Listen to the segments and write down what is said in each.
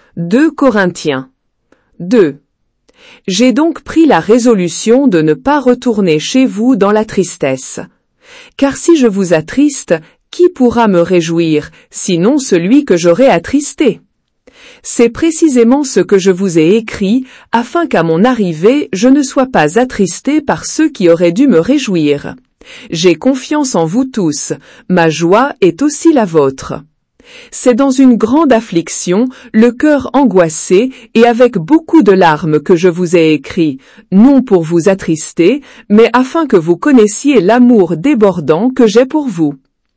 2 Corinthiens 2. J'ai donc pris la résolution de ne pas retourner chez vous dans la tristesse. Car si je vous attriste, qui pourra me réjouir, sinon celui que j'aurai attristé? C'est précisément ce que je vous ai écrit, afin qu'à mon arrivée, je ne sois pas attristé par ceux qui auraient dû me réjouir. J'ai confiance en vous tous, ma joie est aussi la vôtre. C'est dans une grande affliction, le cœur angoissé et avec beaucoup de larmes que je vous ai écrit, non pour vous attrister, mais afin que vous connaissiez l'amour débordant que j'ai pour vous.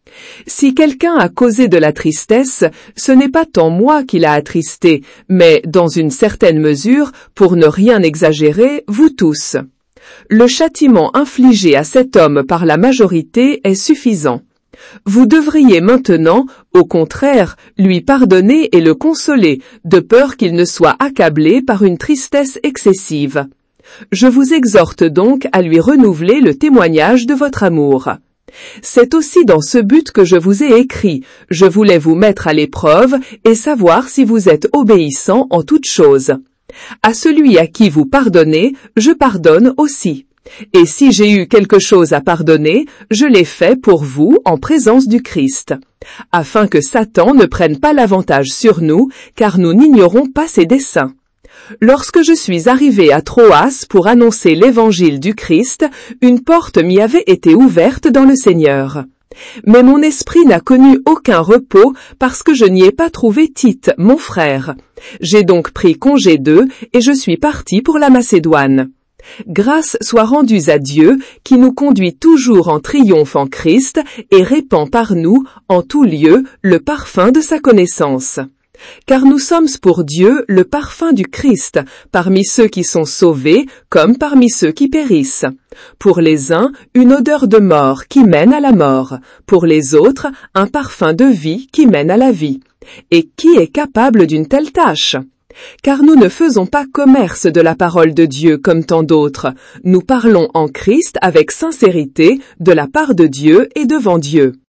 Si quelqu'un a causé de la tristesse, ce n'est pas tant moi qui l'a attristé, mais, dans une certaine mesure, pour ne rien exagérer, vous tous. Le châtiment infligé à cet homme par la majorité est suffisant. Vous devriez maintenant, au contraire, lui pardonner et le consoler, de peur qu'il ne soit accablé par une tristesse excessive. Je vous exhorte donc à lui renouveler le témoignage de votre amour. C'est aussi dans ce but que je vous ai écrit. Je voulais vous mettre à l'épreuve et savoir si vous êtes obéissant en toutes choses. À celui à qui vous pardonnez, je pardonne aussi. Et si j'ai eu quelque chose à pardonner, je l'ai fait pour vous en présence du Christ, afin que Satan ne prenne pas l'avantage sur nous, car nous n'ignorons pas ses desseins. Lorsque je suis arrivé à Troas pour annoncer l'évangile du Christ, une porte m'y avait été ouverte dans le Seigneur. Mais mon esprit n'a connu aucun repos parce que je n'y ai pas trouvé Tite, mon frère. J'ai donc pris congé d'eux et je suis parti pour la Macédoine. Grâce soit rendue à Dieu qui nous conduit toujours en triomphe en Christ et répand par nous, en tout lieu, le parfum de sa connaissance. Car nous sommes pour Dieu le parfum du Christ, parmi ceux qui sont sauvés comme parmi ceux qui périssent. Pour les uns, une odeur de mort qui mène à la mort, pour les autres, un parfum de vie qui mène à la vie. Et qui est capable d'une telle tâche? Car nous ne faisons pas commerce de la parole de Dieu comme tant d'autres. Nous parlons en Christ avec sincérité, de la part de Dieu et devant Dieu.